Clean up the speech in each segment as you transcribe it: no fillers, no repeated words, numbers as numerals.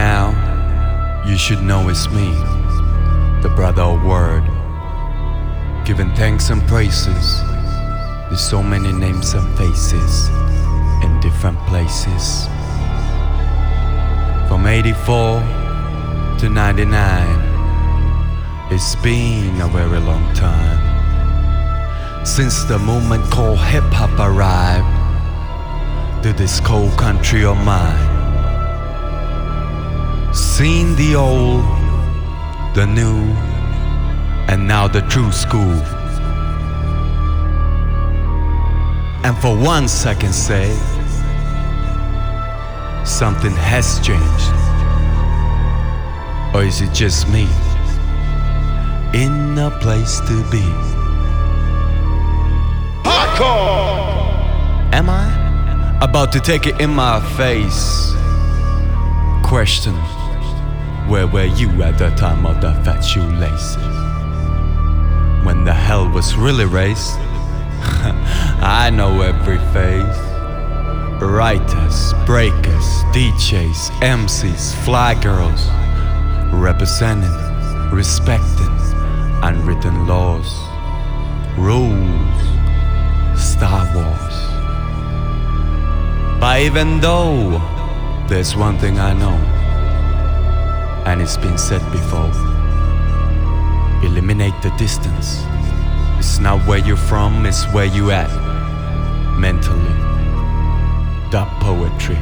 now, you should know it's me, the brother of word, giving thanks and praises. There's so many names and faces in different places. From 84 to 99, it's been a very long time since the movement called hip-hop arrived to this cold country of mine. Seen the old, the new, and now the true school. And for once I can say something has changed. Or is it just me in a place to be? Hardcore! Am I about to take it in my face? Question: where were you at the time of the fat shoelaces? When the hell was really raised? I know every face. Writers, breakers, DJs, MCs, fly girls, representing, respecting unwritten laws, rules, Star Wars. But even though there's one thing I know, and it's been said before, eliminate the distance. It's not where you're from, it's where you at, mentally. That poetry.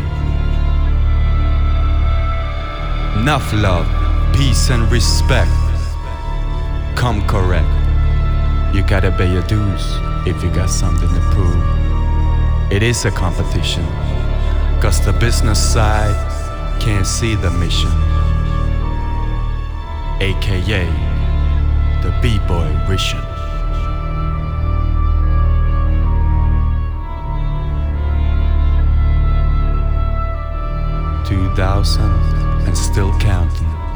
Enough love, peace and respect. Come correct. You gotta pay your dues if you got something to prove. It is a competition, 'cause the business side can't see the mission. AKA the B-Boy vision. 2000 and still counting.